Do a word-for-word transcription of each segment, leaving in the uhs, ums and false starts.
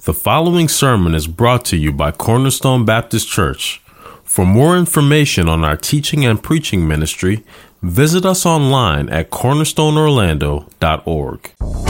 The following sermon is brought to you by Cornerstone Baptist Church. For more information on our teaching and preaching ministry, visit us online at cornerstone orlando dot org.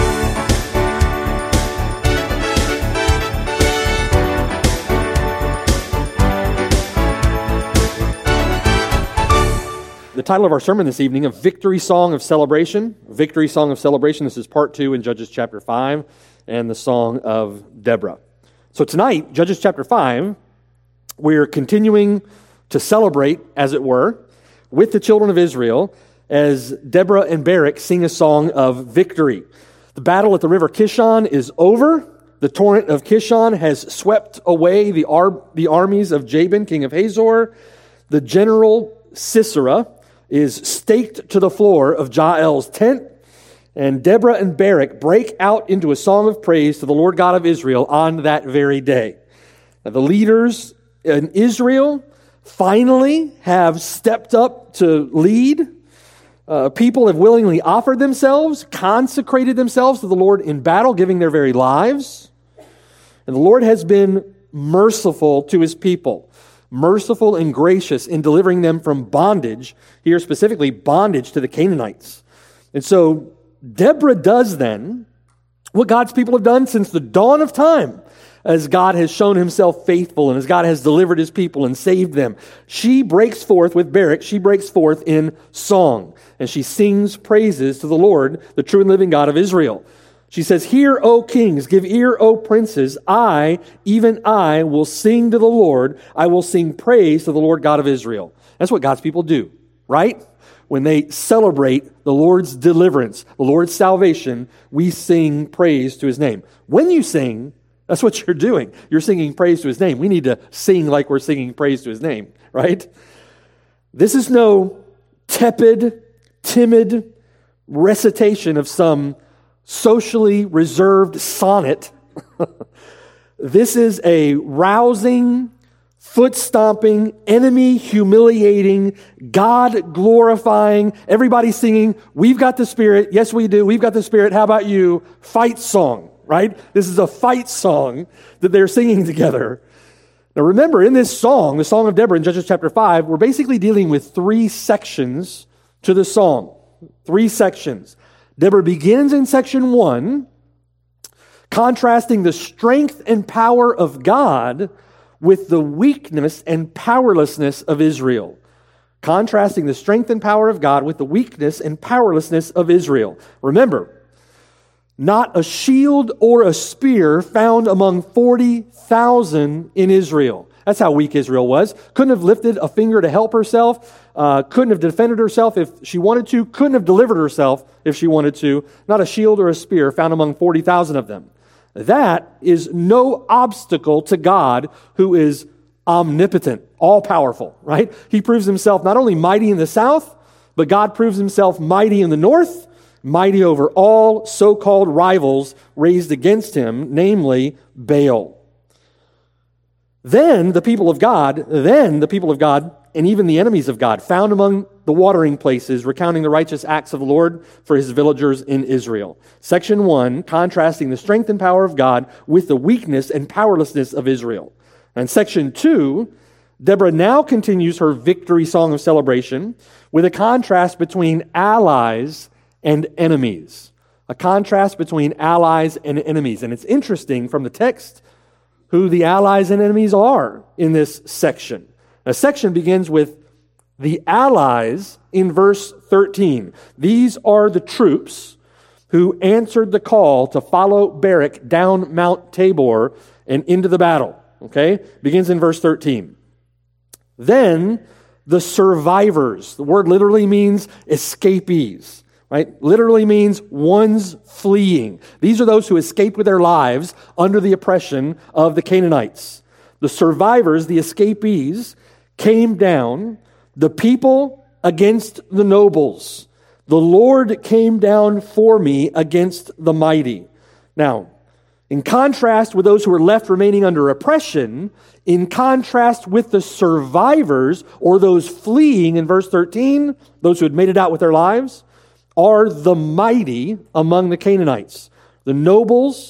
The title of our sermon this evening, A Victory Song of Celebration. Victory Song of Celebration. This is part two in Judges chapter five and the Song of Deborah. So tonight, Judges chapter five, we're continuing to celebrate, as it were, with the children of Israel as Deborah and Barak sing a song of victory. The battle at the river Kishon is over. The torrent of Kishon has swept away the, ar- the armies of Jabin, king of Hazor. The general Sisera is staked to the floor of Jael's tent, and Deborah and Barak break out into a song of praise to the Lord God of Israel on that very day. Now, the leaders in Israel finally have stepped up to lead. Uh, people have willingly offered themselves, consecrated themselves to the Lord in battle, giving their very lives. And the Lord has been merciful to his people. Merciful and gracious in delivering them from bondage, here specifically bondage to the Canaanites. And so Deborah does then what God's people have done since the dawn of time, as God has shown himself faithful and as God has delivered his people and saved them. She breaks forth with Barak, she breaks forth in song, and she sings praises to the Lord, the true and living God of Israel. She says, "Hear, O kings, give ear, O princes. I, even I, will sing to the Lord. I will sing praise to the Lord God of Israel." That's what God's people do, right? When they celebrate the Lord's deliverance, the Lord's salvation, we sing praise to his name. When you sing, that's what you're doing. You're singing praise to his name. We need to sing like we're singing praise to his name, right? This is no tepid, timid recitation of some socially reserved sonnet. This is a rousing, foot-stomping, enemy-humiliating, God-glorifying, everybody singing, "We've got the Spirit, yes we do, we've got the Spirit, how about you?" Fight song, right? This is a fight song that they're singing together. Now remember, in this song, the Song of Deborah in Judges chapter five, we're basically dealing with three sections to the song. Three sections. Deborah begins in section one, contrasting the strength and power of God with the weakness and powerlessness of Israel. Contrasting the strength and power of God with the weakness and powerlessness of Israel. Remember, not a shield or a spear found among forty thousand in Israel. That's how weak Israel was. Couldn't have lifted a finger to help herself. Uh, couldn't have defended herself if she wanted to. Couldn't have delivered herself if she wanted to. Not a shield or a spear found among forty thousand of them. That is no obstacle to God, who is omnipotent, all-powerful, right? He proves himself not only mighty in the south, but God proves himself mighty in the north, mighty over all so-called rivals raised against him, namely Baal. Then the people of God, then the people of God, and even the enemies of God, found among the watering places, recounting the righteous acts of the Lord for his villagers in Israel. Section one, contrasting the strength and power of God with the weakness and powerlessness of Israel. And section two, Deborah now continues her victory song of celebration with a contrast between allies and enemies. A contrast between allies and enemies. And it's interesting from the text who the allies and enemies are in this section. A section begins with the allies in verse thirteen. These are the troops who answered the call to follow Barak down Mount Tabor and into the battle. Okay? Begins in verse thirteen. Then the survivors. The word literally means escapees. Right? Literally means ones fleeing. These are those who escaped with their lives under the oppression of the Canaanites. The survivors, the escapees, came down, the people against the nobles. The Lord came down for me against the mighty. Now, in contrast with those who were left remaining under oppression, in contrast with the survivors, or those fleeing in verse thirteen, those who had made it out with their lives, are the mighty among the Canaanites, the nobles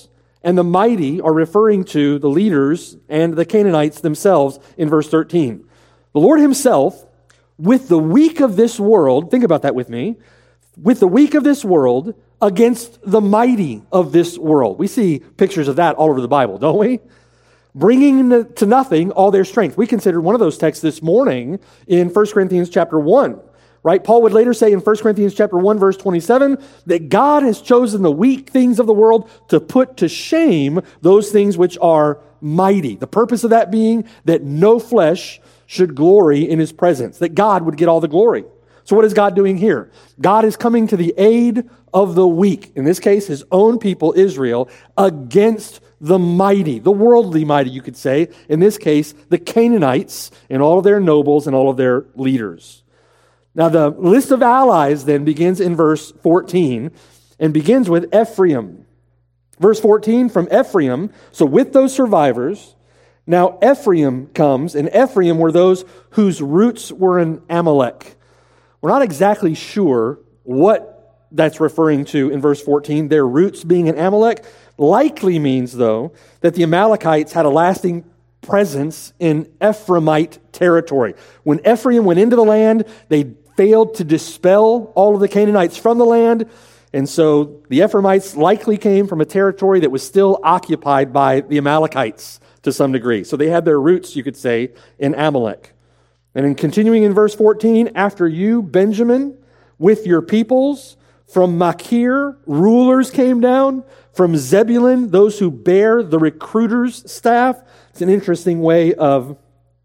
and the mighty are referring to the leaders and the Canaanites themselves in verse thirteen. The Lord himself, with the weak of this world, think about that with me, with the weak of this world against the mighty of this world. We see pictures of that all over the Bible, don't we? Bringing to nothing all their strength. We considered one of those texts this morning in First Corinthians chapter one. Right? Paul would later say in First Corinthians chapter one, verse twenty-seven, that God has chosen the weak things of the world to put to shame those things which are mighty. The purpose of that being that no flesh should glory in his presence, that God would get all the glory. So what is God doing here? God is coming to the aid of the weak, in this case, his own people, Israel, against the mighty, the worldly mighty, you could say, in this case, the Canaanites and all of their nobles and all of their leaders. Now, the list of allies then begins in verse fourteen and begins with Ephraim. Verse fourteen, from Ephraim, so with those survivors, now Ephraim comes, and Ephraim were those whose roots were in Amalek. We're not exactly sure what that's referring to in verse fourteen, their roots being in Amalek. Likely means, though, that the Amalekites had a lasting presence in Ephraimite territory. When Ephraim went into the land, they failed to dispel all of the Canaanites from the land, and so the Ephraimites likely came from a territory that was still occupied by the Amalekites to some degree. So they had their roots, you could say, in Amalek. And in continuing in verse fourteen, after you, Benjamin, with your peoples, from Machir, rulers came down, from Zebulun, those who bear the recruiter's staff. It's an interesting way of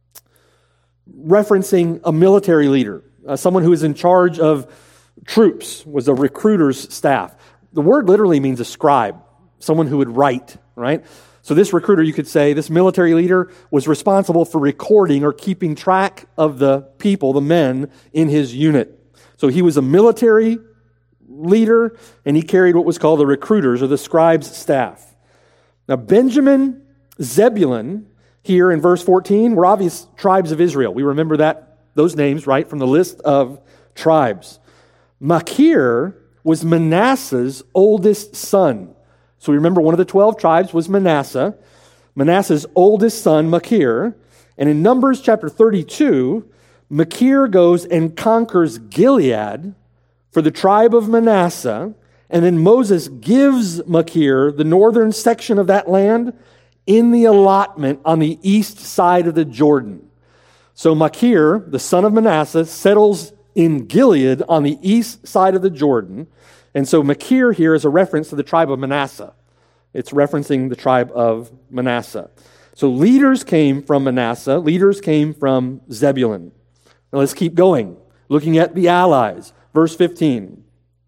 referencing a military leader. Uh, someone who is in charge of troops was a recruiter's staff. The word literally means a scribe, someone who would write, right? So this recruiter, you could say, this military leader was responsible for recording or keeping track of the people, the men in his unit. So he was a military leader, and he carried what was called the recruiters or the scribe's staff. Now, Benjamin, Zebulun, here in verse fourteen, were obvious tribes of Israel. We remember that those names, right, from the list of tribes. Machir was Manasseh's oldest son. So we remember one of the twelve tribes was Manasseh. Manasseh's oldest son, Machir. And in Numbers chapter thirty-two, Machir goes and conquers Gilead for the tribe of Manasseh. And then Moses gives Machir the northern section of that land in the allotment on the east side of the Jordan. So Machir, the son of Manasseh, settles in Gilead on the east side of the Jordan. And so Machir here is a reference to the tribe of Manasseh. It's referencing the tribe of Manasseh. So leaders came from Manasseh. Leaders came from Zebulun. Now let's keep going. Looking at the allies. Verse fifteen.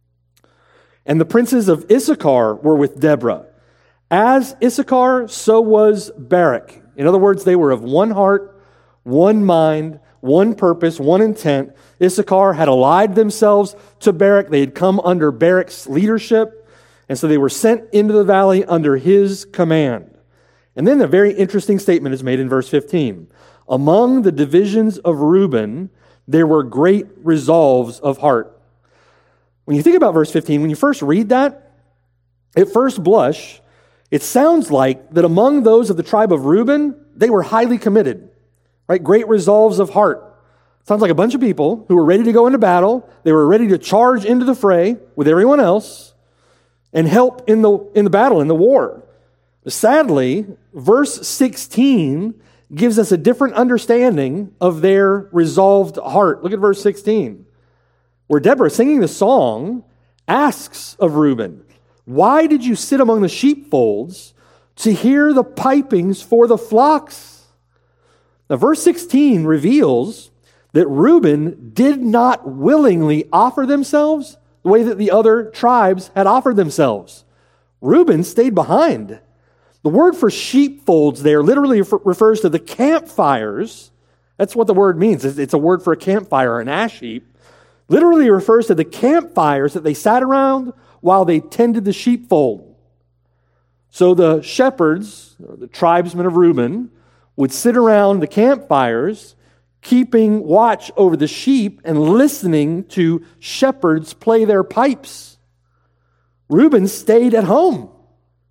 And the princes of Issachar were with Deborah. As Issachar, so was Barak. In other words, they were of one heart, one mind, one purpose, one intent. Issachar had allied themselves to Barak. They had come under Barak's leadership, and so they were sent into the valley under his command. And then a very interesting statement is made in verse fifteen. Among the divisions of Reuben, there were great resolves of heart. When you think about verse fifteen, when you first read that, at first blush, it sounds like that among those of the tribe of Reuben, they were highly committed. Right? Great resolves of heart. Sounds like a bunch of people who were ready to go into battle. They were ready to charge into the fray with everyone else and help in the, in the battle, in the war. Sadly, verse sixteen gives us a different understanding of their resolved heart. Look at verse sixteen, where Deborah, singing the song, asks of Reuben, "Why did you sit among the sheepfolds to hear the pipings for the flocks?" Now, verse sixteen reveals that Reuben did not willingly offer themselves the way that the other tribes had offered themselves. Reuben stayed behind. The word for sheepfolds there literally refers to the campfires. That's what the word means. It's a word for a campfire, an ash heap. Literally refers to the campfires that they sat around while they tended the sheepfold. So the shepherds, or the tribesmen of Reuben, would sit around the campfires, keeping watch over the sheep and listening to shepherds play their pipes. Reuben stayed at home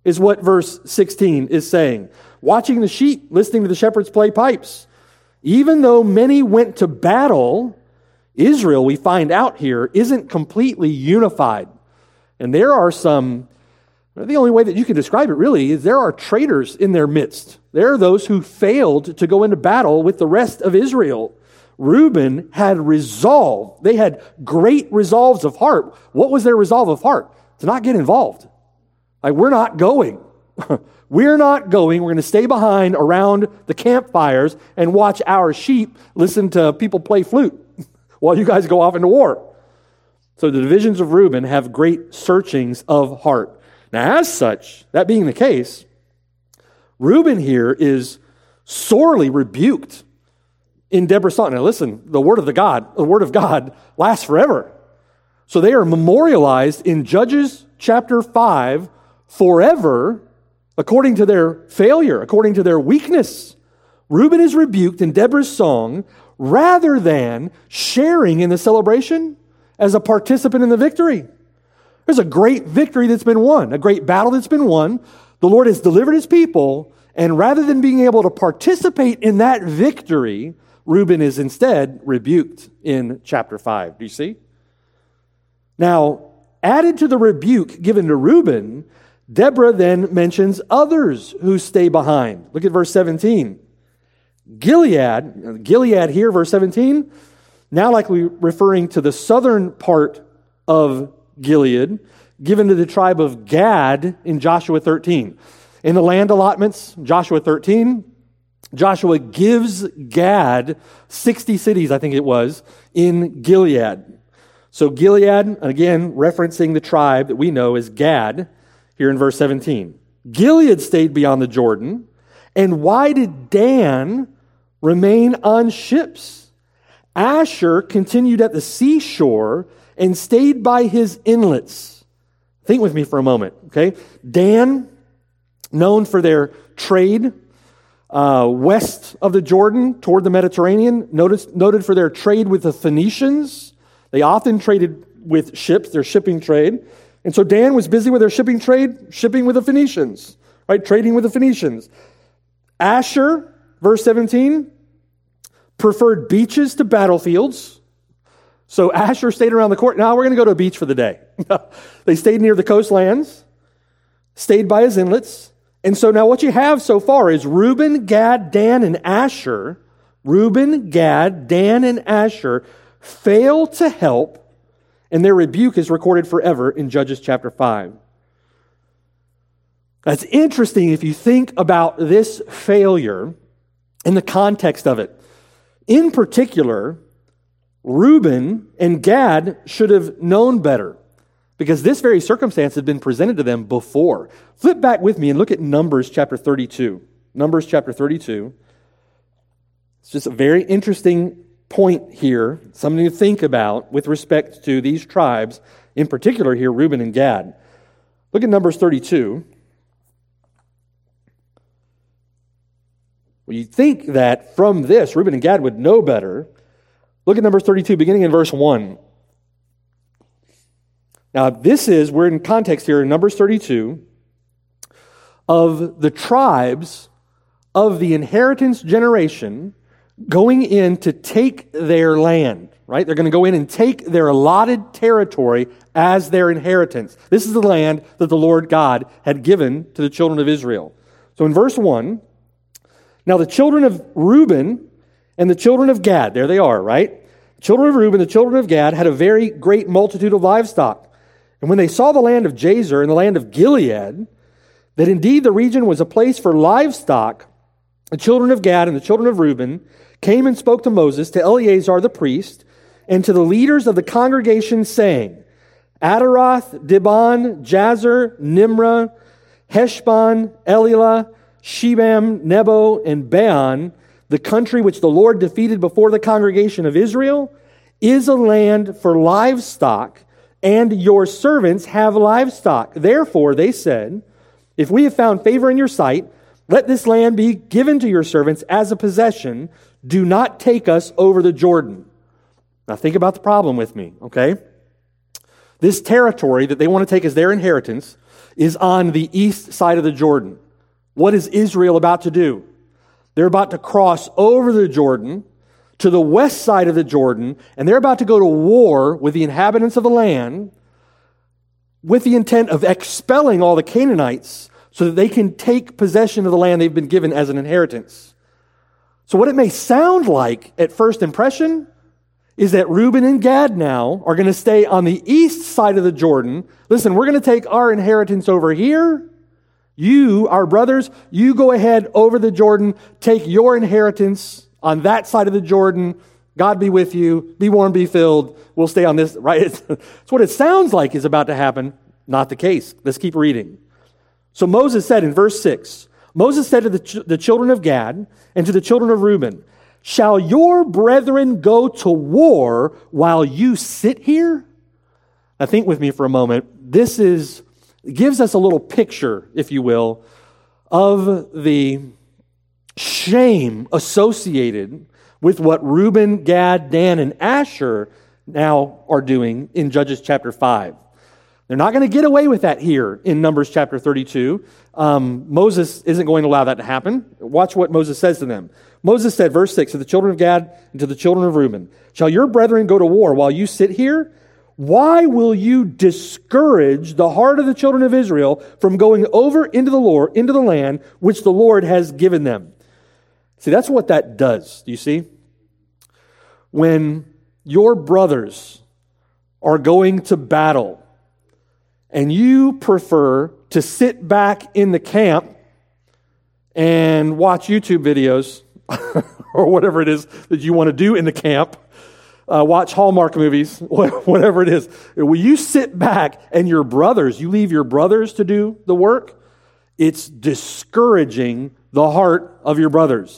is what verse sixteen is saying. Watching the sheep, listening to the shepherds play pipes. Even though many went to battle, Israel, we find out here, isn't completely unified. And there are some, the only way that you can describe it really is there are traitors in their midst. There are those who failed to go into battle with the rest of Israel. Reuben had resolve. They had great resolves of heart. What was their resolve of heart? To not get involved. Like, we're not going. We're not going. We're going to stay behind around the campfires and watch our sheep listen to people play flute while you guys go off into war. So the divisions of Reuben have great searchings of heart. Now, as such, that being the case, Reuben here is sorely rebuked in Deborah's song. Now listen, the word of the God, the word of God lasts forever. So they are memorialized in Judges chapter five forever, according to their failure, according to their weakness. Reuben is rebuked in Deborah's song rather than sharing in the celebration as a participant in the victory. There's a great victory that's been won, a great battle that's been won. The Lord has delivered his people, and rather than being able to participate in that victory, Reuben is instead rebuked in chapter five. Do you see? Now, added to the rebuke given to Reuben, Deborah then mentions others who stay behind. Look at verse seventeen. Gilead, Gilead here, verse seventeen, now likely referring to the southern part of Gilead, given to the tribe of Gad in Joshua thirteen. In the land allotments, Joshua thirteen, Joshua gives Gad sixty cities, I think it was, in Gilead. So Gilead, again, referencing the tribe that we know as Gad, here in verse seventeen. Gilead stayed beyond the Jordan. And why did Dan remain on ships? Asher continued at the seashore and stayed by his inlets. Think with me for a moment, okay? Dan, known for their trade uh, west of the Jordan toward the Mediterranean, noticed, noted for their trade with the Phoenicians. They often traded with ships, their shipping trade. And so Dan was busy with their shipping trade, shipping with the Phoenicians, right? Trading with the Phoenicians. Asher, verse seventeen, preferred beaches to battlefields. So Asher stayed around the court. Now we're going to go to a beach for the day. They stayed near the coastlands, stayed by his inlets. And so now what you have so far is Reuben, Gad, Dan, and Asher. Reuben, Gad, Dan, and Asher fail to help, and their rebuke is recorded forever in Judges chapter five. That's interesting if you think about this failure in the context of it. In particular, Reuben and Gad should have known better because this very circumstance had been presented to them before. Flip back with me and look at Numbers chapter thirty-two. Numbers chapter thirty-two. It's just a very interesting point here, something to think about with respect to these tribes, in particular here, Reuben and Gad. Look at Numbers thirty-two. Well, you'd think that from this, Reuben and Gad would know better. Look at Numbers thirty-two, beginning in verse one. Now, this is, we're in context here in Numbers thirty-two, of the tribes of the inheritance generation going in to take their land, right? They're going to go in and take their allotted territory as their inheritance. This is the land that the Lord God had given to the children of Israel. So in verse one, now the children of Reuben and the children of Gad, there they are, right? The children of Reuben, the children of Gad had a very great multitude of livestock. And when they saw the land of Jazer and the land of Gilead, that indeed the region was a place for livestock, the children of Gad and the children of Reuben came and spoke to Moses, to Eleazar the priest, and to the leaders of the congregation, saying, Adaroth, Dibon, Jazer, Nimrah, Heshbon, Elilah, Shebam, Nebo, and Beon, the country which the Lord defeated before the congregation of Israel, is a land for livestock, and your servants have livestock. Therefore, they said, if we have found favor in your sight, let this land be given to your servants as a possession. Do not take us over the Jordan. Now think about the problem with me, okay? This territory that they want to take as their inheritance is on the east side of the Jordan. What is Israel about to do? They're about to cross over the Jordan to the west side of the Jordan, and they're about to go to war with the inhabitants of the land with the intent of expelling all the Canaanites so that they can take possession of the land they've been given as an inheritance. So what it may sound like at first impression is that Reuben and Gad now are going to stay on the east side of the Jordan. Listen, we're going to take our inheritance over here. You, our brothers, you go ahead over the Jordan, take your inheritance on that side of the Jordan. God be with you. Be warm, be filled. We'll stay on this, right? It's, it's what it sounds like is about to happen. Not the case. Let's keep reading. So Moses said in verse six, Moses said to the, ch- the children of Gad and to the children of Reuben, shall your brethren go to war while you sit here? Now think with me for a moment. This is gives us a little picture, if you will, of the shame associated with what Reuben, Gad, Dan, and Asher now are doing in Judges chapter five. They're not going to get away with that here in Numbers chapter thirty-two. Um, Moses isn't going to allow that to happen. Watch what Moses says to them. Moses said, verse six, to the children of Gad and to the children of Reuben, shall your brethren go to war while you sit here? Why will you discourage the heart of the children of Israel from going over into the Lord, into the land which the Lord has given them? See, that's what that does. Do you see? When your brothers are going to battle and you prefer to sit back in the camp and watch YouTube videos or whatever it is that you want to do in the camp, uh, watch Hallmark movies, whatever it is. When you sit back and your brothers, you leave your brothers to do the work, it's discouraging the heart of your brothers.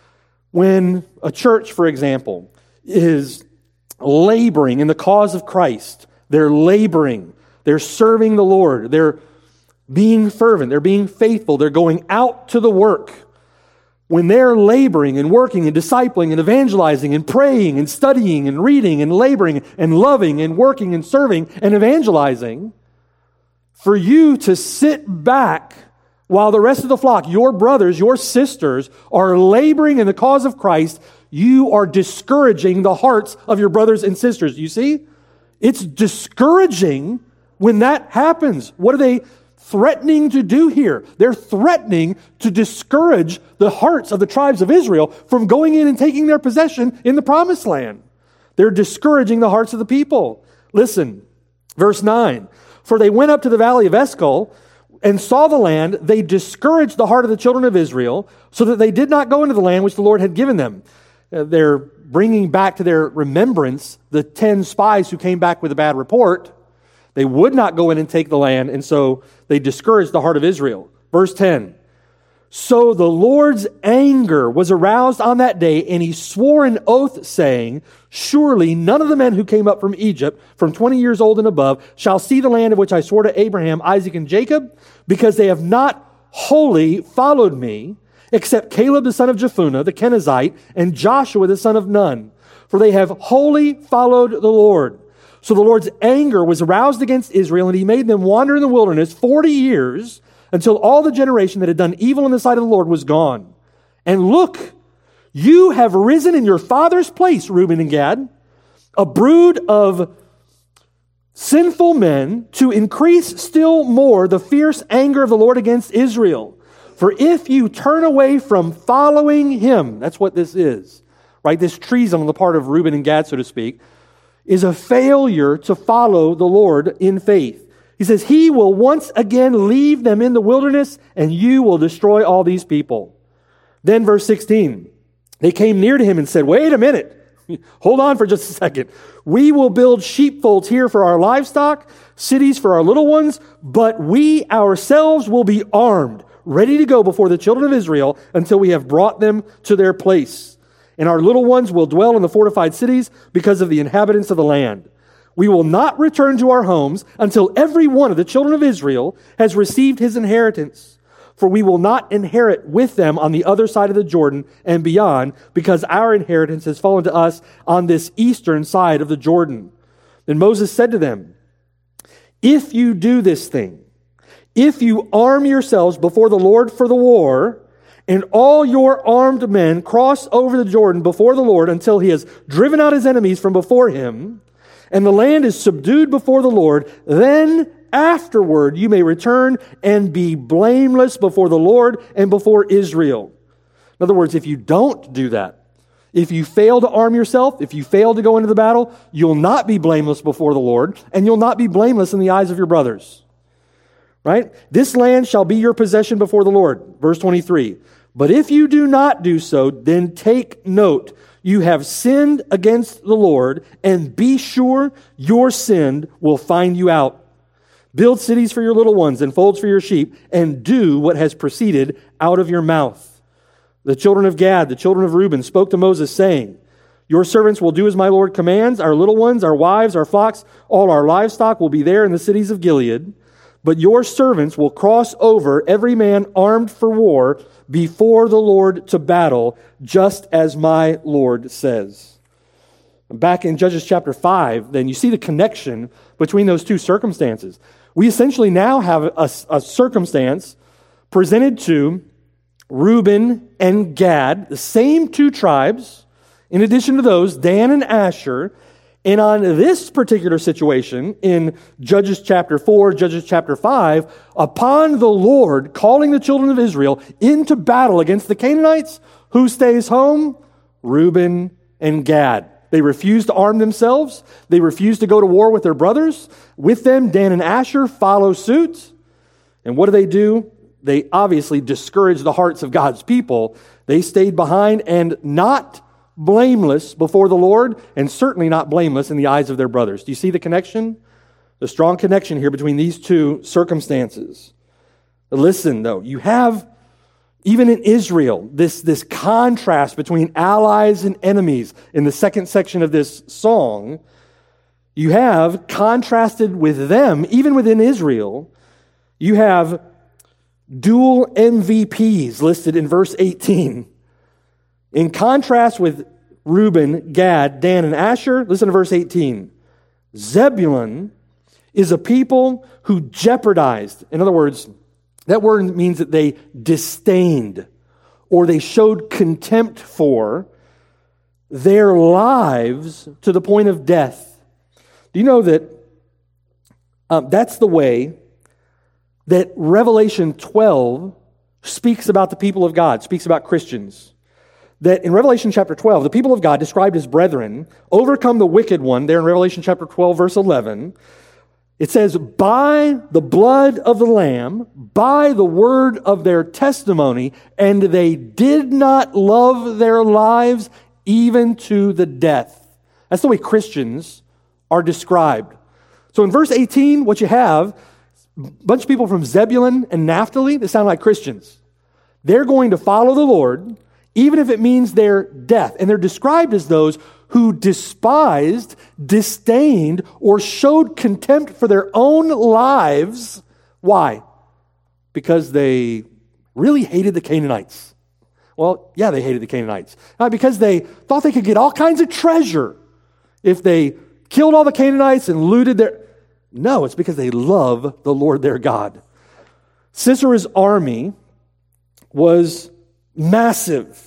When a church, for example, is laboring in the cause of Christ, they're laboring, they're serving the Lord, they're being fervent, they're being faithful, they're going out to the work. When they're laboring and working and discipling and evangelizing and praying and studying and reading and laboring and loving and working and serving and evangelizing, for you to sit back while the rest of the flock, your brothers, your sisters, are laboring in the cause of Christ, you are discouraging the hearts of your brothers and sisters. You see? It's discouraging when that happens. What are they threatening to do here? They're threatening to discourage the hearts of the tribes of Israel from going in and taking their possession in the promised land. They're discouraging the hearts of the people. Listen, verse nine. For they went up to the valley of Eshcol and saw the land. They discouraged the heart of the children of Israel so that they did not go into the land which the Lord had given them. Uh, they're bringing back to their remembrance the ten spies who came back with a bad report. They would not go in and take the land, and so they discouraged the heart of Israel. Verse ten, so the Lord's anger was aroused on that day, and he swore an oath, saying, surely none of the men who came up from Egypt, from twenty years old and above, shall see the land of which I swore to Abraham, Isaac, and Jacob, because they have not wholly followed me, except Caleb the son of Jephunneh, the Kenizzite, and Joshua the son of Nun. For they have wholly followed the Lord. So the Lord's anger was aroused against Israel, and he made them wander in the wilderness forty years until all the generation that had done evil in the sight of the Lord was gone. And look, you have risen in your father's place, Reuben and Gad, a brood of sinful men, to increase still more the fierce anger of the Lord against Israel. For if you turn away from following him, that's what this is, right? This treason on the part of Reuben and Gad, so to speak, is a failure to follow the Lord in faith. He says, he will once again leave them in the wilderness, and you will destroy all these people. Then verse sixteen, they came near to him and said, wait a minute, hold on for just a second. We will build sheepfolds here for our livestock, cities for our little ones, but we ourselves will be armed, ready to go before the children of Israel until we have brought them to their place. And our little ones will dwell in the fortified cities because of the inhabitants of the land. We will not return to our homes until every one of the children of Israel has received his inheritance. For we will not inherit with them on the other side of the Jordan and beyond, because our inheritance has fallen to us on this eastern side of the Jordan. Then Moses said to them, if you do this thing, if you arm yourselves before the Lord for the war, and all your armed men cross over the Jordan before the Lord until he has driven out his enemies from before him, and the land is subdued before the Lord, then afterward you may return and be blameless before the Lord and before Israel. In other words, if you don't do that, if you fail to arm yourself, if you fail to go into the battle, you'll not be blameless before the Lord, and you'll not be blameless in the eyes of your brothers. Right? This land shall be your possession before the Lord. Verse twenty-three. But if you do not do so, then take note. You have sinned against the Lord, and be sure your sin will find you out. Build cities for your little ones and folds for your sheep, and do what has proceeded out of your mouth. The children of Gad, the children of Reuben, spoke to Moses, saying, your servants will do as my Lord commands. Our little ones, our wives, our flocks, all our livestock will be there in the cities of Gilead. But your servants will cross over, every man armed for war, before the Lord to battle, just as my Lord says. Back in Judges chapter five, then you see the connection between those two circumstances. We essentially now have a, a circumstance presented to Reuben and Gad, the same two tribes, in addition to those, Dan and Asher. And on this particular situation, in Judges chapter four, Judges chapter five, upon the Lord calling the children of Israel into battle against the Canaanites, who stays home? Reuben and Gad. They refuse to arm themselves. They refuse to go to war with their brothers. With them, Dan and Asher follow suit. And what do they do? They obviously discourage the hearts of God's people. They stayed behind and not blameless before the Lord, and certainly not blameless in the eyes of their brothers. Do you see the connection? The strong connection here between these two circumstances. But listen, though, you have, even in Israel, this, this contrast between allies and enemies in the second section of this song. You have contrasted with them, even within Israel, you have dual M V Ps listed in verse eighteen. In contrast with Reuben, Gad, Dan, and Asher, listen to verse eighteen. Zebulun is a people who jeopardized. In other words, that word means that they disdained or they showed contempt for their lives to the point of death. Do you know that um, that's the way that Revelation twelve speaks about the people of God, speaks about Christians? That in Revelation chapter twelve, the people of God, described as brethren, overcome the wicked one, there in Revelation chapter twelve, verse eleven. It says, by the blood of the Lamb, by the word of their testimony, and they did not love their lives even to the death. That's the way Christians are described. So in verse eighteen, what you have, a bunch of people from Zebulun and Naphtali that sound like Christians. They're going to follow the Lord, even if it means their death. And they're described as those who despised, disdained, or showed contempt for their own lives. Why? Because they really hated the Canaanites. Well, yeah, they hated the Canaanites. Uh, because they thought they could get all kinds of treasure if they killed all the Canaanites and looted their... No, it's because they love the Lord their God. Sisera's army was massive.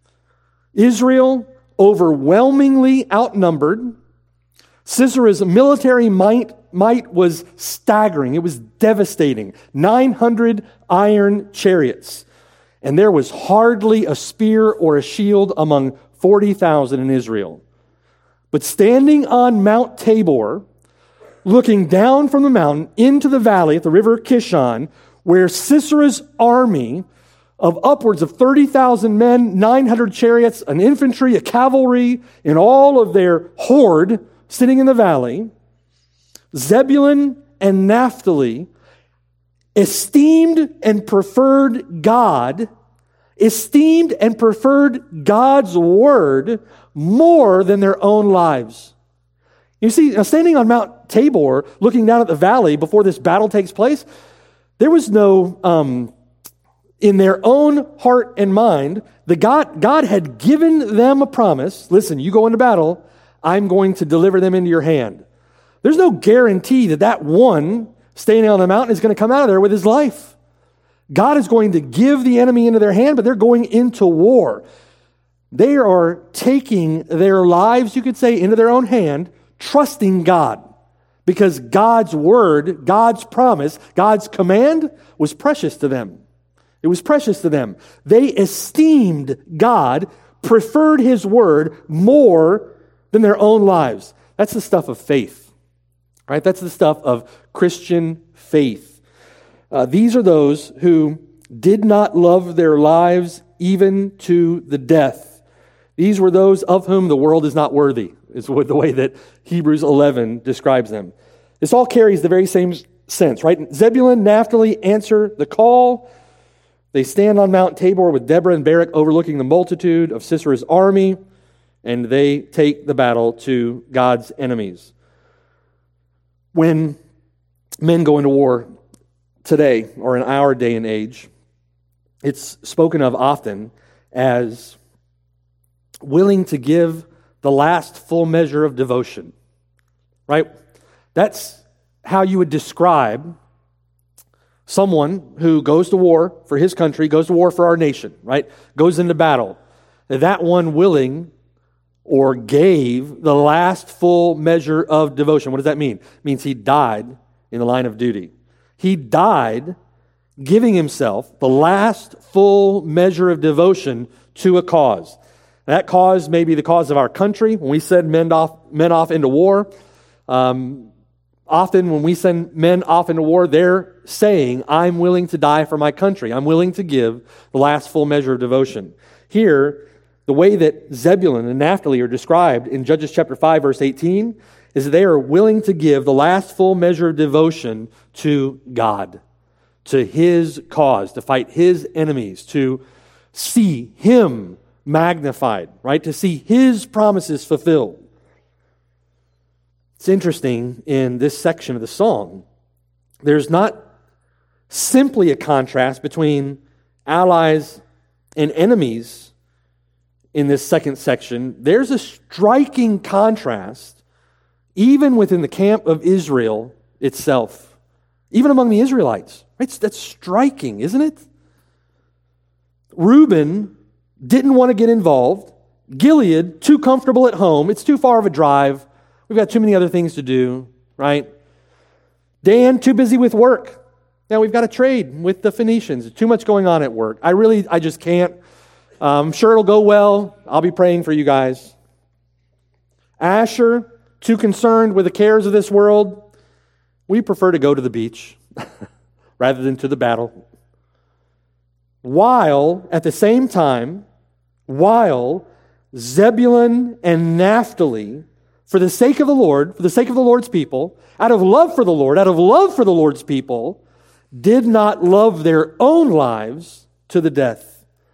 Israel overwhelmingly outnumbered. Sisera's military might, might was staggering. It was devastating. nine hundred iron chariots. And there was hardly a spear or a shield among forty thousand in Israel. But standing on Mount Tabor, looking down from the mountain into the valley at the river Kishon, where Sisera's army of upwards of thirty thousand men, nine hundred chariots, an infantry, a cavalry, and all of their horde sitting in the valley, Zebulun and Naphtali esteemed and preferred God, esteemed and preferred God's word more than their own lives. You see, now standing on Mount Tabor, looking down at the valley before this battle takes place, there was no... Um, In their own heart and mind, the God, God had given them a promise. Listen, you go into battle, I'm going to deliver them into your hand. There's no guarantee that that one standing on the mountain is going to come out of there with his life. God is going to give the enemy into their hand, but they're going into war. They are taking their lives, you could say, into their own hand, trusting God. Because God's word, God's promise, God's command was precious to them. It was precious to them. They esteemed God, preferred his word more than their own lives. That's the stuff of faith, right? That's the stuff of Christian faith. Uh, these are those who did not love their lives even to the death. These were those of whom the world is not worthy, is the way that Hebrews eleven describes them. This all carries the very same sense, right? Zebulun, Naphtali answer the call. They stand on Mount Tabor with Deborah and Barak overlooking the multitude of Sisera's army, and they take the battle to God's enemies. When men go into war today, or in our day and age, it's spoken of often as willing to give the last full measure of devotion, right? That's how you would describe someone who goes to war for his country, goes to war for our nation, right? Goes into battle. That one willing or gave the last full measure of devotion. What does that mean? It means he died in the line of duty. He died giving himself the last full measure of devotion to a cause. That cause may be the cause of our country. When we send men off, men off into war, um, often when we send men off into war, they're saying, I'm willing to die for my country. I'm willing to give the last full measure of devotion. Here, the way that Zebulun and Naphtali are described in Judges chapter five, verse eighteen, is that they are willing to give the last full measure of devotion to God, to his cause, to fight his enemies, to see him magnified, right? To see his promises fulfilled. It's interesting in this section of the song, there's not simply a contrast between allies and enemies in this second section. There's a striking contrast even within the camp of Israel itself, even among the Israelites. Right? That's striking, isn't it? Reuben didn't want to get involved. Gilead, too comfortable at home. It's too far of a drive. We've got too many other things to do, right? Dan, too busy with work. Now we've got to trade with the Phoenicians. Too much going on at work. I really, I just can't. I'm um, sure it'll go well. I'll be praying for you guys. Asher, too concerned with the cares of this world. We prefer to go to the beach rather than to the battle. While, at the same time, while Zebulun and Naphtali, for the sake of the Lord, for the sake of the Lord's people, out of love for the Lord, out of love for the Lord's people, did not love their own lives to the death.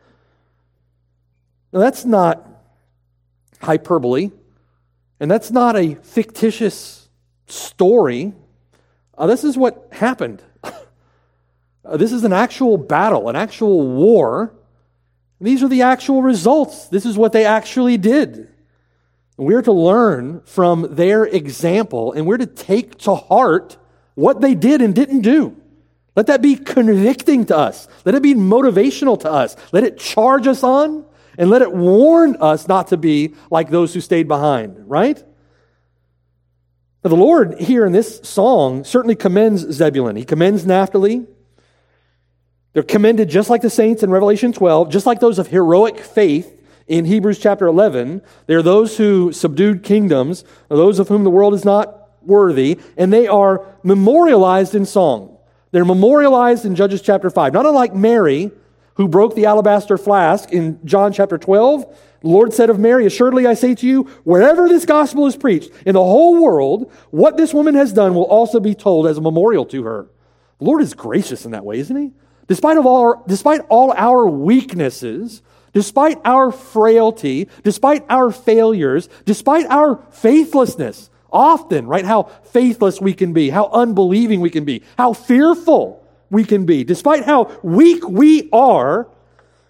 Now, that's not hyperbole, and that's not a fictitious story. Uh, this is what happened. uh, this is an actual battle, an actual war. These are the actual results. This is what they actually did. We're to learn from their example, and we're to take to heart what they did and didn't do. Let that be convicting to us. Let it be motivational to us. Let it charge us on, and let it warn us not to be like those who stayed behind, right? Now, the Lord here in this song certainly commends Zebulun. He commends Naphtali. They're commended just like the saints in Revelation twelve, just like those of heroic faith in Hebrews chapter eleven. They're those who subdued kingdoms, those of whom the world is not worthy, and they are memorialized in song. They're memorialized in Judges chapter five. Not unlike Mary, who broke the alabaster flask in John chapter twelve. The Lord said of Mary, assuredly I say to you, wherever this gospel is preached in the whole world, what this woman has done will also be told as a memorial to her. The Lord is gracious in that way, isn't he? Despite of all our, despite all our weaknesses, despite our frailty, despite our failures, despite our faithlessness, often, right, how faithless we can be, how unbelieving we can be, how fearful we can be, despite how weak we are,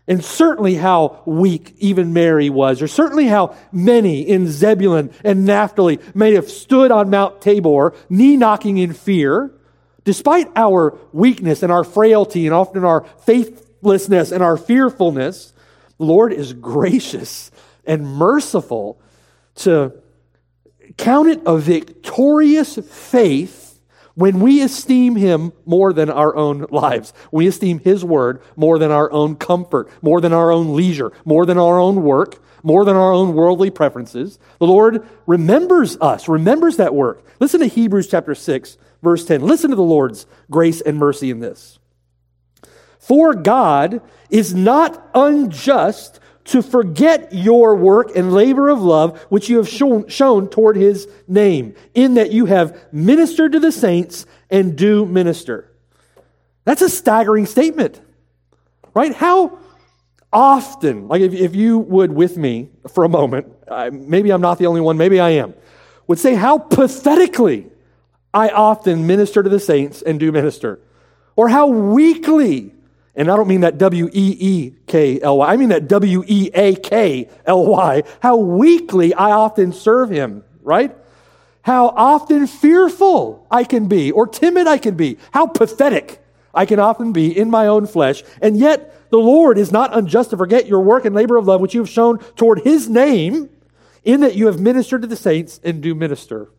And certainly how weak even Mary was, or certainly how many in Zebulun and Naphtali may have stood on Mount Tabor, knee-knocking in fear. Despite our weakness and our frailty and often our faithlessness and our fearfulness, the Lord is gracious and merciful to count it a victorious faith when we esteem Him more than our own lives. We esteem His word more than our own comfort, more than our own leisure, more than our own work, more than our own worldly preferences. The Lord remembers us, remembers that work. Listen to Hebrews chapter six, verse ten. Listen to the Lord's grace and mercy in this. For God is not unjust to forget your work and labor of love, which you have shown, shown toward His name, in that you have ministered to the saints and do minister. That's a staggering statement, right? How often, like if, if you would with me for a moment, I, maybe I'm not the only one, maybe I am, would say how pathetically I often minister to the saints and do minister, or how weakly. And I don't mean that W E E K L Y. I mean that W E A K L Y. How weakly I often serve Him, right? How often fearful I can be or timid I can be. How pathetic I can often be in my own flesh. And yet the Lord is not unjust to forget your work and labor of love, which you have shown toward His name, in that you have ministered to the saints and do minister.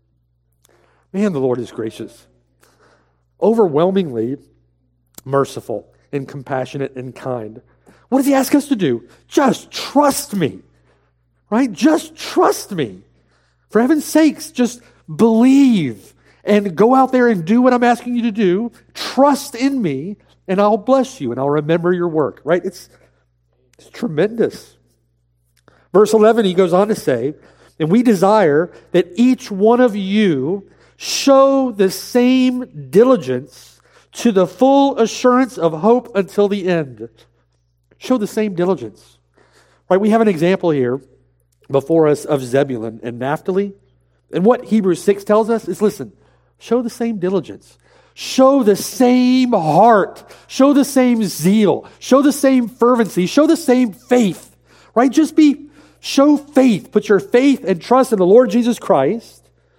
Man, the Lord is gracious. Overwhelmingly merciful and compassionate and kind. What does He ask us to do? Just trust me, right? Just trust me. For heaven's sakes, just believe and go out there and do what I'm asking you to do. Trust in me, and I'll bless you, and I'll remember your work, right? It's, it's tremendous. Verse eleven, he goes on to say, and we desire that each one of you show the same diligence to the full assurance of hope until the end. Show the same diligence. Right? We have an example here before us of Zebulun and Naphtali. And what Hebrews six tells us is, listen, show the same diligence. Show the same heart. Show the same zeal. Show the same fervency. Show the same faith. Right? Just be, show faith. Put your faith and trust in the Lord Jesus Christ.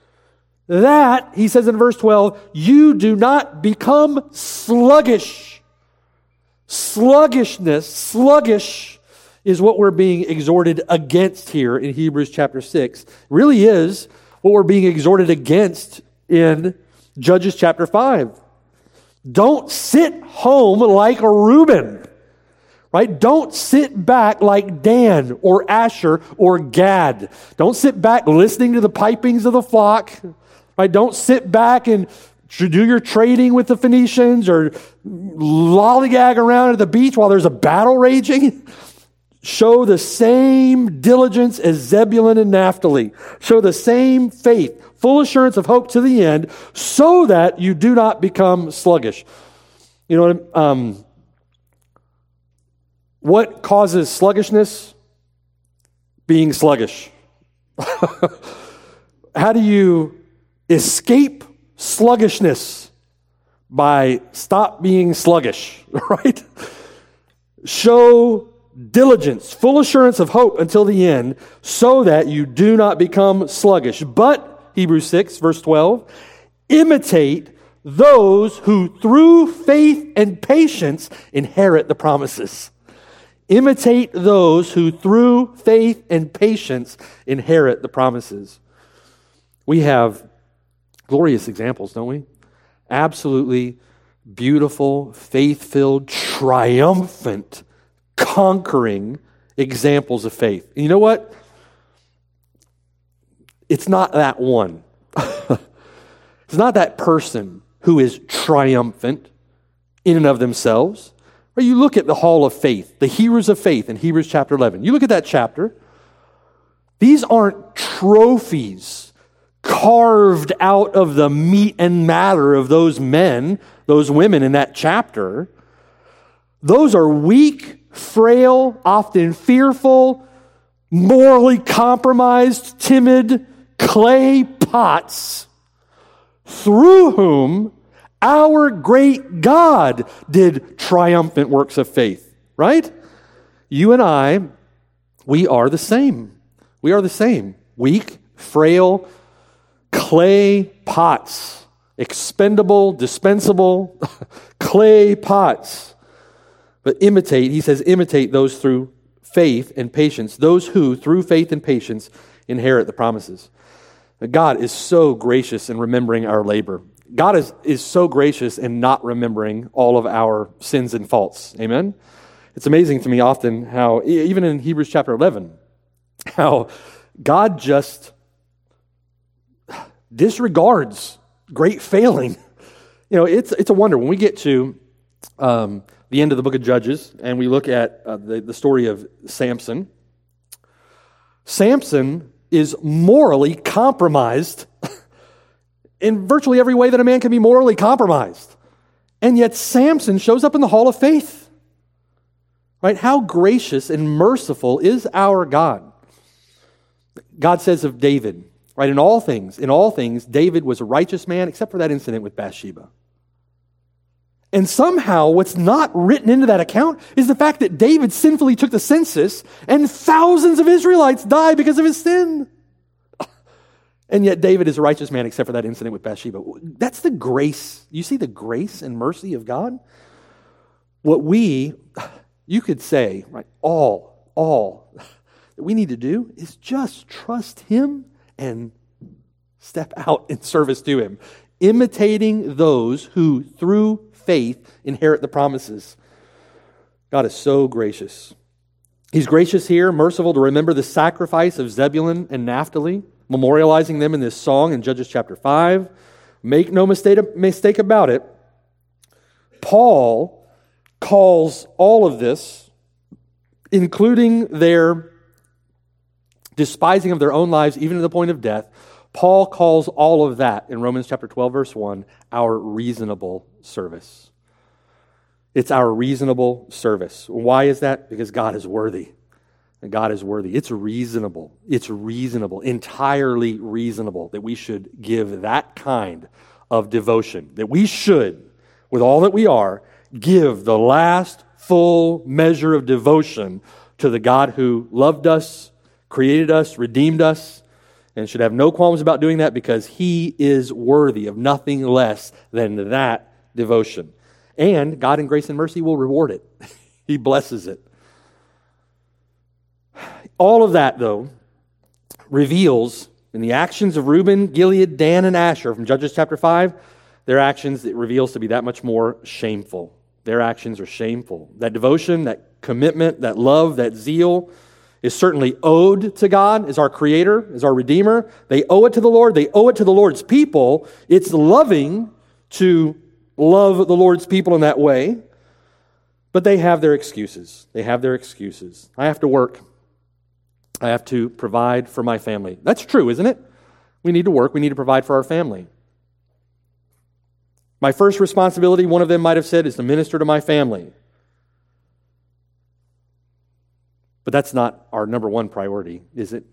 That, he says in verse twelve, you do not become sluggish. Sluggishness, sluggish is what we're being exhorted against here in Hebrews chapter six. It really is what we're being exhorted against in Judges chapter five. Don't sit home like a Reuben. Right? Don't sit back like Dan or Asher or Gad. Don't sit back listening to the pipings of the flock. Right? Don't sit back and do your trading with the Phoenicians or lollygag around at the beach while there's a battle raging. Show the same diligence as Zebulun and Naphtali. Show the same faith, full assurance of hope to the end, so that you do not become sluggish. You know, um, what causes sluggishness? Being sluggish. How do you escape sluggishness? By stop being sluggish, right? Show diligence, full assurance of hope until the end, so that you do not become sluggish. But, Hebrews six, verse twelve, imitate those who through faith and patience inherit the promises. Imitate those who through faith and patience inherit the promises. We have glorious examples, don't we? Absolutely beautiful, faith-filled, triumphant, conquering examples of faith. And you know what? It's not that one. It's not that person who is triumphant in and of themselves. Or you look at the hall of faith, the heroes of faith in Hebrews chapter eleven. You look at that chapter. These aren't trophies carved out of the meat and matter of those men, those women in that chapter. Those are weak, frail, often fearful, morally compromised, timid clay pots through whom our great God did triumphant works of faith, right? You and I, we are the same. We are the same. Weak, frail, clay pots. Expendable, dispensable, clay pots. But imitate, he says, imitate those through faith and patience, those who, through faith and patience, inherit the promises. God is so gracious in remembering our labor. God is, is so gracious in not remembering all of our sins and faults. Amen? It's amazing to me often how, even in Hebrews chapter eleven, how God just disregards great failing. You know, it's it's a wonder. When we get to um, the end of the book of Judges and we look at uh, the, the story of Samson, Samson is morally compromised in virtually every way that a man can be morally compromised. And yet Samson shows up in the hall of faith. Right? How gracious and merciful is our God. God says of David, right, in all things, in all things, David was a righteous man, except for that incident with Bathsheba. And somehow, what's not written into that account is the fact that David sinfully took the census, and thousands of Israelites died because of his sin. And yet David is a righteous man, except for that incident with Bathsheba. That's the grace. You see the grace and mercy of God? What we, you could say, right, all, all that we need to do is just trust Him and step out in service to Him, imitating those who, through faith, inherit the promises. God is so gracious. He's gracious here, merciful to remember the sacrifice of Zebulun and Naphtali, memorializing them in this song in Judges chapter five. Make no mistake, mistake about it, Paul calls all of this, including their despising of their own lives, even to the point of death, Paul calls all of that in Romans chapter twelve, verse one, our reasonable service. It's our reasonable service. Why is that? Because God is worthy. And God is worthy. It's reasonable. It's reasonable, entirely reasonable that we should give that kind of devotion, that we should, with all that we are, give the last full measure of devotion to the God who loved us, created us, redeemed us, and should have no qualms about doing that because He is worthy of nothing less than that devotion. And God in grace and mercy will reward it. He blesses it. All of that, though, reveals in the actions of Reuben, Gilead, Dan, and Asher from Judges chapter five, their actions, it reveals to be that much more shameful. Their actions are shameful. That devotion, that commitment, that love, that zeal is certainly owed to God as our Creator, as our Redeemer. They owe it to the Lord. They owe it to the Lord's people. It's loving to love the Lord's people in that way. But they have their excuses. They have their excuses. I have to work. I have to provide for my family. That's true, isn't it? We need to work. We need to provide for our family. My first responsibility, one of them might have said, is to minister to my family. But that's not our number one priority, is it?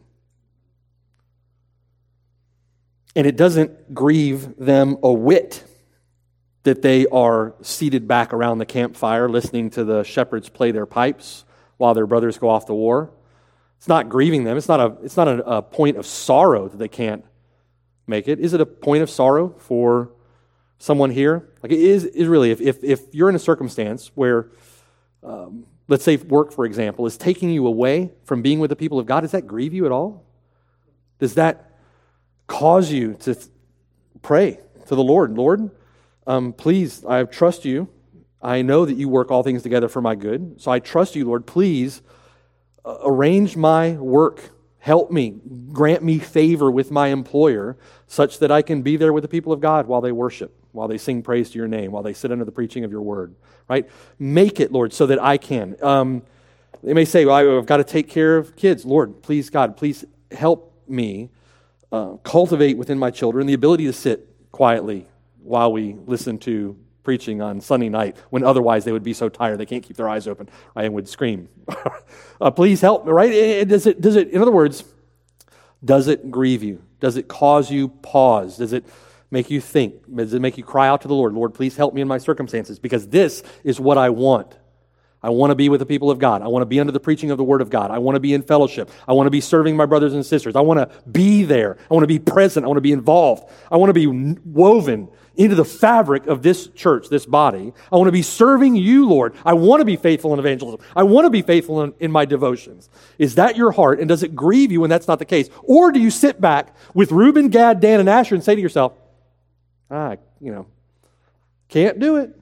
And it doesn't grieve them a whit that they are seated back around the campfire listening to the shepherds play their pipes while their brothers go off to war. It's not grieving them. It's not a, it's not a, a point of sorrow that they can't make it. Is it a point of sorrow for someone here? Like it is, is really, if, if, if you're in a circumstance where, um, let's say work, for example, is taking you away from being with the people of God, does that grieve you at all? Does that cause you to th- pray to the Lord? Lord, um, please, I trust you. I know that you work all things together for my good. So I trust you, Lord. Please uh, arrange my work. Help me. Grant me favor with my employer such that I can be there with the people of God while they worship, while they sing praise to your name, while they sit under the preaching of your word. Right? Make it, Lord, so that I can. Um, they may say, well, I've got to take care of kids. Lord, please, God, please help me uh, cultivate within my children the ability to sit quietly while we listen to preaching on Sunday night, when otherwise they would be so tired they can't keep their eyes open, right, and would scream. uh, please help, right? Does it, does it, in other words, does it grieve you? Does it cause you pause? Does it make you think? Does it make you cry out to the Lord? Lord, please help me in my circumstances because this is what I want. I want to be with the people of God. I want to be under the preaching of the Word of God. I want to be in fellowship. I want to be serving my brothers and sisters. I want to be there. I want to be present. I want to be involved. I want to be woven into the fabric of this church, this body. I want to be serving you, Lord. I want to be faithful in evangelism. I want to be faithful in, in my devotions. Is that your heart? And does it grieve you when that's not the case? Or do you sit back with Reuben, Gad, Dan, and Asher and say to yourself, ah, you know, can't do it?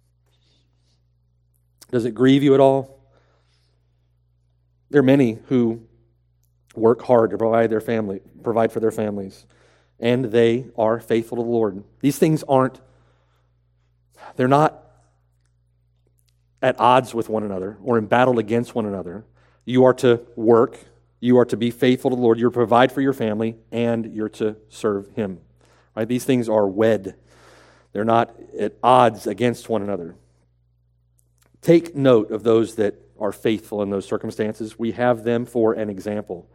Does it grieve you at all? There are many who work hard to provide their family, provide for their families, and they are faithful to the Lord. These things aren't, they're not at odds with one another or in battle against one another. You are to work, you are to be faithful to the Lord, you're to provide for your family, and you're to serve Him. Right? These things are wed. They're not at odds against one another. Take note of those that are faithful in those circumstances. We have them for an example.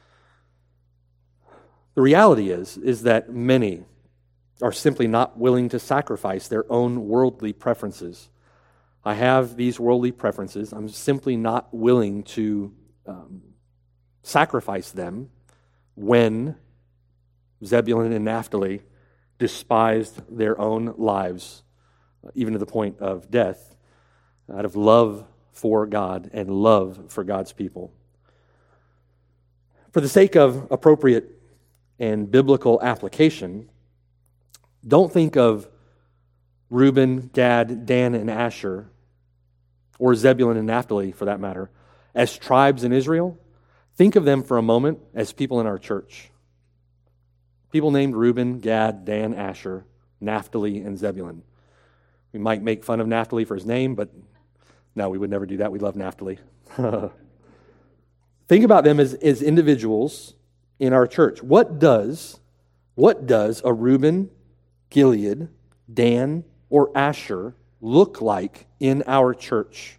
The reality is, is that many are simply not willing to sacrifice their own worldly preferences. I have these worldly preferences. I'm simply not willing to um, sacrifice them when Zebulun and Naphtali despised their own lives, even to the point of death, out of love for God and love for God's people. For the sake of appropriate and biblical application, don't think of Reuben, Gad, Dan, and Asher, or Zebulun and Naphtali for that matter, as tribes in Israel. Think of them for a moment as people in our church. People named Reuben, Gad, Dan, Asher, Naphtali, and Zebulun. We might make fun of Naphtali for his name, but no, we would never do that. We love Naphtali. Think about them as, as individuals in our church. What does, what does a Reuben, Gilead, Dan, or Asher look like in our church?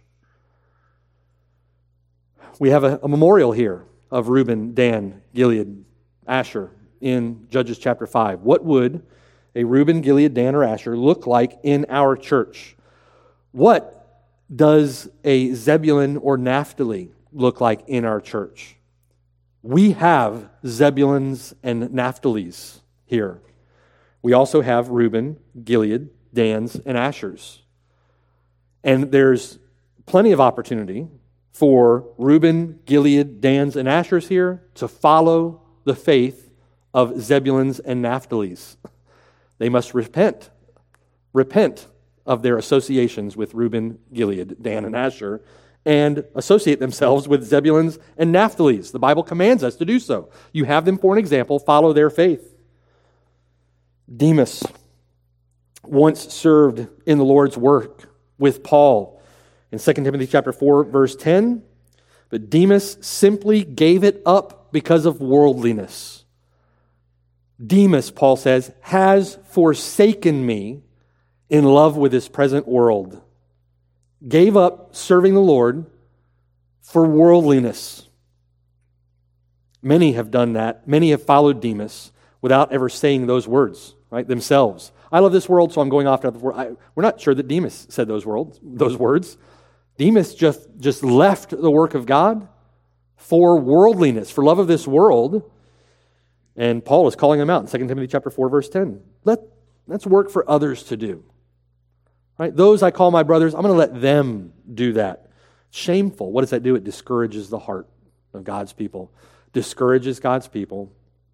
We have a, a memorial here of Reuben, Dan, Gilead, Asher in Judges chapter five. What would a Reuben, Gilead, Dan, or Asher look like in our church? What does a Zebulun or Naphtali look like in our church? We have Zebulun's and Naphtali's here. We also have Reuben, Gilead, Dan's, and Asher's. And there's plenty of opportunity for Reuben, Gilead, Dan's, and Asher's here to follow the faith of Zebulun's and Naphtali's. They must repent. Repent of their associations with Reuben, Gilead, Dan, and Asher, and associate themselves with Zebulun's and Naphtali's. The Bible commands us to do so. You have them for an example. Follow their faith. Demas once served in the Lord's work with Paul in Second Timothy chapter four, verse ten, but Demas simply gave it up because of worldliness. Demas, Paul says, has forsaken me in love with this present world. Gave up serving the Lord for worldliness. Many have done that. Many have followed Demas without ever saying those words, right, themselves. I love this world, so I'm going off to the world. I, we're not sure that Demas said those words. Those words. Demas just, just left the work of God for worldliness, for love of this world. And Paul is calling him out in Second Timothy chapter four, verse ten. Let, let's work for others to do. Right? Those I call my brothers, I'm going to let them do that. Shameful. What does that do? It discourages the heart of God's people. Discourages God's people.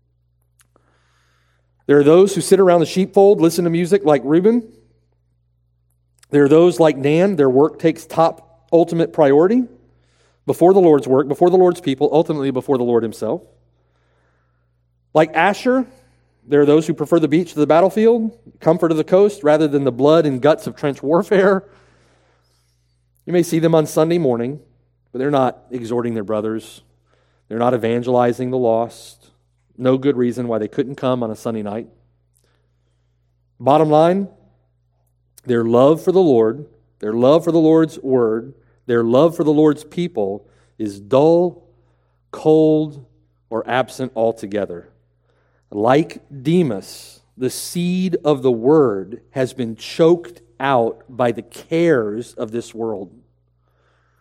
There are those who sit around the sheepfold, listen to music like Reuben. There are those like Dan, their work takes top ultimate priority before the Lord's work, before the Lord's people, ultimately before the Lord himself. Like Asher, there are those who prefer the beach to the battlefield, comfort of the coast, rather than the blood and guts of trench warfare. You may see them on Sunday morning, but they're not exhorting their brothers. They're not evangelizing the lost. No good reason why they couldn't come on a Sunday night. Bottom line, their love for the Lord, their love for the Lord's word, their love for the Lord's people is dull, cold, or absent altogether. Like Demas, the seed of the word has been choked out by the cares of this world.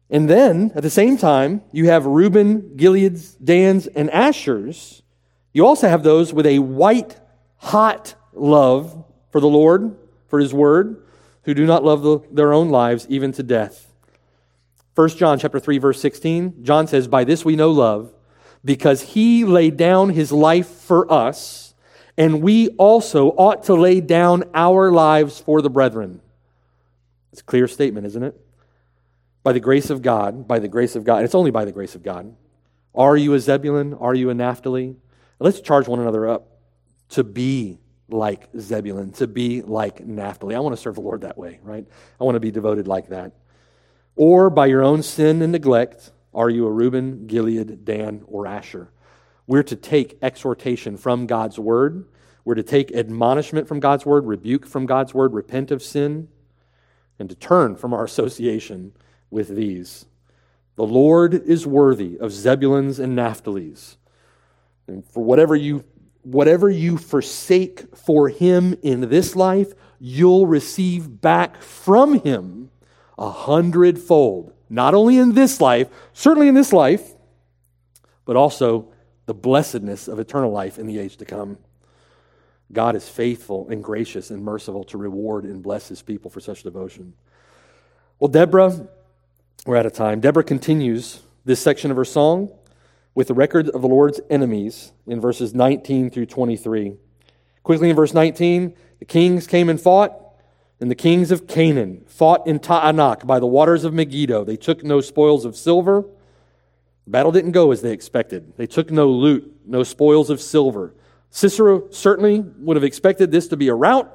And then, at the same time, you have Reuben, Gilead's, Dan's, and Asher's. You also have those with a white, hot love for the Lord, for His Word, who do not love the, their own lives even to death. First John chapter three, verse sixteen, John says, "By this we know love, because He laid down His life for us, and we also ought to lay down our lives for the brethren." It's a clear statement, isn't it? By the grace of God, by the grace of God, and it's only by the grace of God. Are you a Zebulun? Are you a Naphtali? Let's charge one another up to be like Zebulun, to be like Naphtali. I want to serve the Lord that way, right? I want to be devoted like that. Or by your own sin and neglect, are you a Reuben, Gilead, Dan, or Asher? We're to take exhortation from God's Word. We're to take admonishment from God's Word, rebuke from God's Word, repent of sin, and to turn from our association with these. The Lord is worthy of Zebulun's and Naphtali's. And for whatever you whatever you forsake for Him in this life, you'll receive back from Him a hundredfold. Not only in this life, certainly in this life, but also the blessedness of eternal life in the age to come. God is faithful and gracious and merciful to reward and bless His people for such devotion. Well, Deborah, we're out of time. Deborah continues this section of her song with the record of the Lord's enemies in verses nineteen through twenty-three. Quickly in verse nineteen, the kings came and fought, and the kings of Canaan fought in Ta'anak by the waters of Megiddo. They took no spoils of silver. The battle didn't go as they expected. They took no loot, no spoils of silver. Sisera certainly would have expected this to be a rout,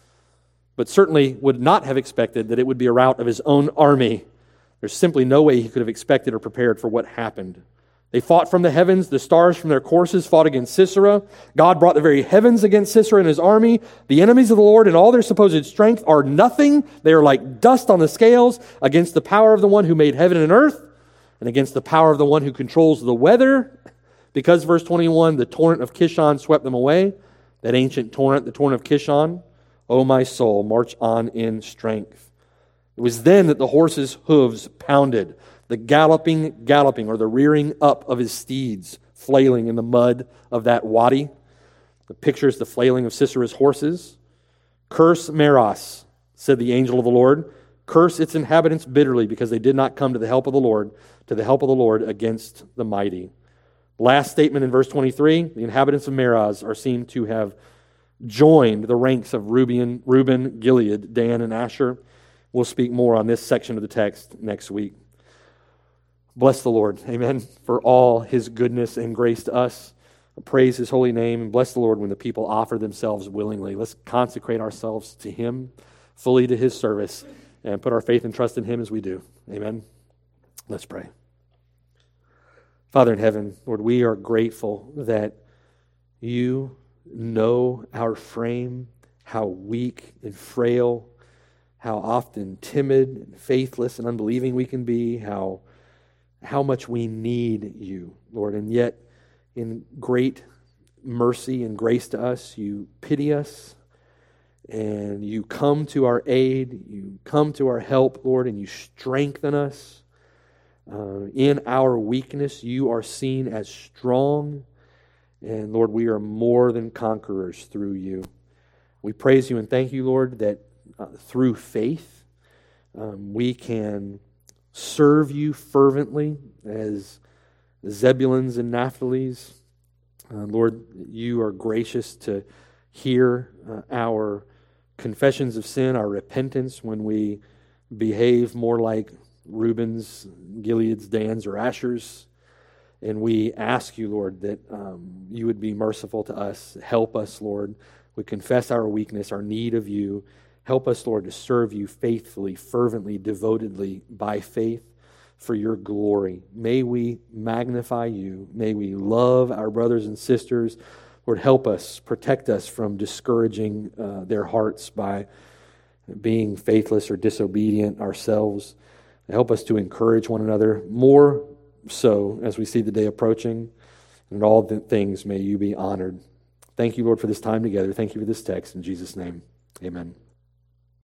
but certainly would not have expected that it would be a rout of his own army. There's simply no way he could have expected or prepared for what happened. They fought from the heavens. The stars from their courses fought against Sisera. God brought the very heavens against Sisera and his army. The enemies of the Lord and all their supposed strength are nothing. They are like dust on the scales against the power of the one who made heaven and earth and against the power of the one who controls the weather. Because, verse twenty-one, the torrent of Kishon swept them away. That ancient torrent, the torrent of Kishon. O my soul, march on in strength. It was then that the horse's hooves pounded, the galloping, galloping, or the rearing up of his steeds, flailing in the mud of that wadi. The picture is the flailing of Sisera's horses. Curse Meros, said the angel of the Lord. Curse its inhabitants bitterly, because they did not come to the help of the Lord, to the help of the Lord against the mighty. Last statement in verse twenty-three, the inhabitants of Meros are seen to have joined the ranks of Reuben, Reuben, Gilead, Dan, and Asher. We'll speak more on this section of the text next week. Bless the Lord, amen, for all His goodness and grace to us. Praise His holy name, and bless the Lord when the people offer themselves willingly. Let's consecrate ourselves to Him, fully to His service, and put our faith and trust in Him as we do. Amen. Let's pray. Father in heaven, Lord, we are grateful that You know our frame, how weak and frail, how often timid and faithless and unbelieving we can be, how, how much we need You, Lord. And yet, in great mercy and grace to us, You pity us, and You come to our aid, You come to our help, Lord, and You strengthen us. Uh, in our weakness, You are seen as strong. And Lord, we are more than conquerors through You. We praise You and thank You, Lord, that uh, through faith um, we can serve You fervently as Zebulun's and Naphtali's. Uh, Lord, You are gracious to hear uh, our confessions of sin, our repentance when we behave more like Reuben's, Gilead's, Dan's, or Asher's. And we ask You, Lord, that um, You would be merciful to us. Help us, Lord. We confess our weakness, our need of You. Help us, Lord, to serve You faithfully, fervently, devotedly, by faith for Your glory. May we magnify You. May we love our brothers and sisters. Lord, help us, protect us from discouraging uh, their hearts by being faithless or disobedient ourselves. Help us to encourage one another more so as we see the day approaching. And in all the things, may You be honored. Thank You, Lord, for this time together. Thank You for this text. In Jesus' name, amen.